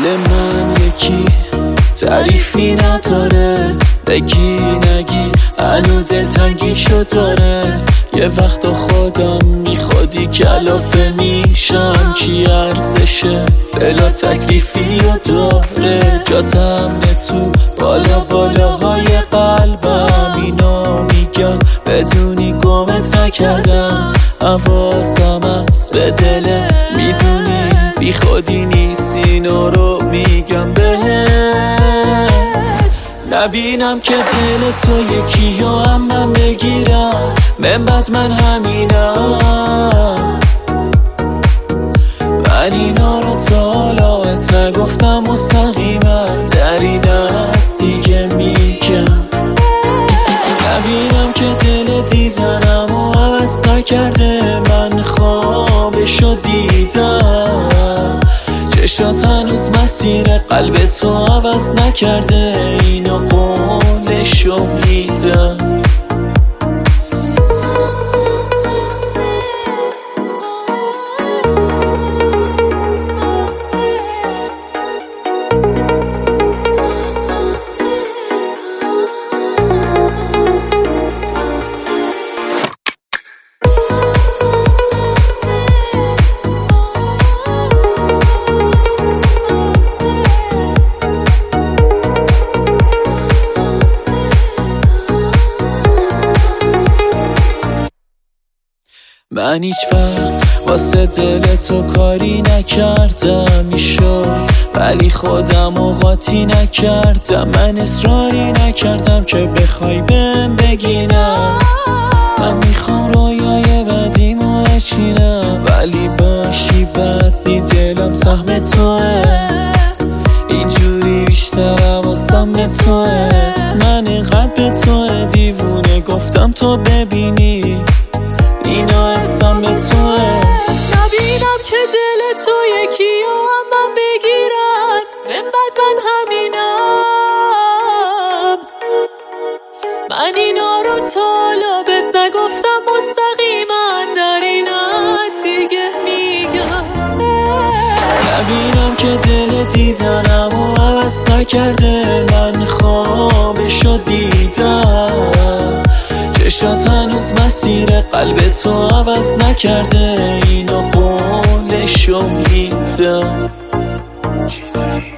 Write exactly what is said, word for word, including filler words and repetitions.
دل من یکی تعریفی نداره، بگی نگی هنو دلتنگی شد داره. یه وقت خودم میخوادی کلافه میشم، چی ارزشه بلا تکلیفی و داره. جاتم تو بالا بالاهای قلبم، اینو میگم بدونی گمت نکردم. حواسم هست به دلت، میدونی بی خودی نیست، اینو رو میگم بهت. نبینم که دل تو یکی یا هم من بگیرم، من بعد من همینم. من اینا رو تا حالت نگفتم مستقیما، در اینت دیگه میگم. نبینم که دل دیدنم و عوض نکرده، من خوابشو دیدم. چشات هنوز مسیر قلب تو عوض نکرده، اینو قولشو میدم. من هیچ وقت واسه دل تو کاری نکردم، میشد ولی خودم قاطی نکردم. من اصراری نکردم که بخوای بهم بگی نه. من میخوام رویای بدیمو بچینم، ولی باشی بد بی دلم سهم توه. اینجوری بیشتر حواسم به توه. من اینقدر به توه دیوونه، گفتم تو ببینی اینا حسم به توه. نبینم که دل تو یکی یا هم من بگیرن، من بعد من همینم. من اینا رو تا بهت نگفتم مستقیما، در اینت دیگه میگم. نبینم که دل دیدنم و عوض نکرده، من خوابشو دیدم. چشات هنوز مسیر قلب تو عوض نکرده، اینو قولشو میدم.